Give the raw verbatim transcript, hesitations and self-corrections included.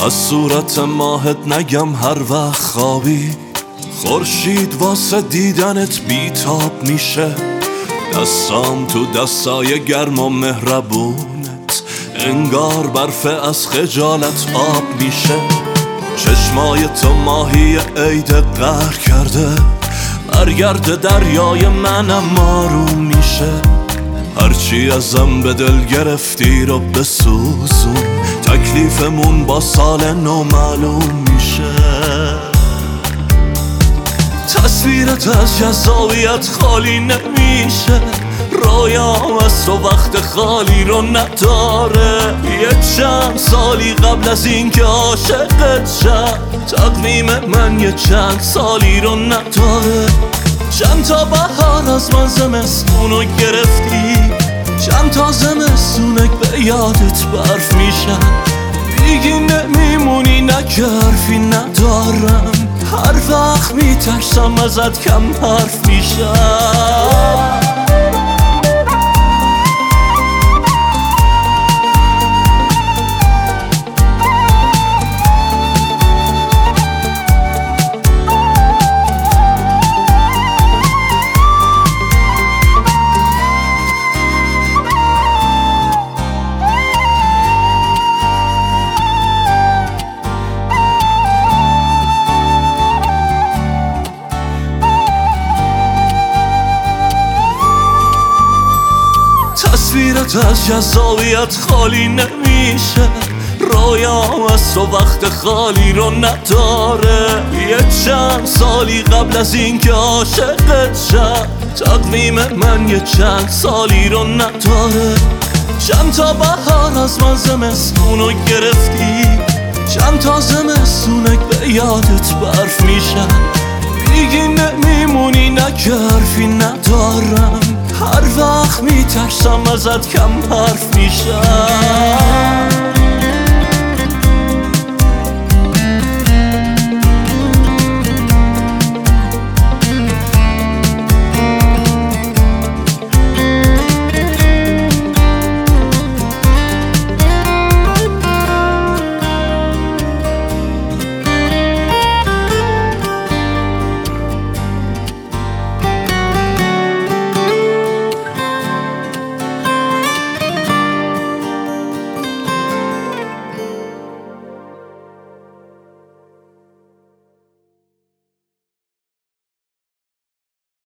از صورت ماهت نگم هر وقت خوابی خورشید واسه دیدنت بیتاب میشه. دستام تو دستای گرم و مهربونت انگار برف از خجالت آب میشه. چشمای تو ماهی عید قهر کرده، برگرد دریای منم آروم میشه. هرچی ازم به دل گرفتی رو بسوزون، تکلیفمون با سال نو معلوم میشه. تصویرت از جذابیت خالی نمیشه، رویام از تو وقت خالی رو نداره. یه چند سالی قبل از این که عاشقت شد، تقویم من یه چند سالی رو نداره. چند تا بهار از من زمستونو گرفتی، چند تا زمستونک به یادت برف میشن. دیگه نمیمونی نه که حرفی ندارم، هر وقت میترسم ازت کم حرف میشم. تصویرت از جذابیت خالی نمیشه، رویام از تو وقت خالی رو نداره. یه چند سالی قبل از این که عاشقت شد، تقویم من یه چند سالی رو نداره. چند تا بهار از من زمستونو گرفتی، چند تا زمستونک به یادت برف میشن. دیگه نمیمونی نه که حرفی ندارم، هر وقت میترسم ازت کم حرف میشم.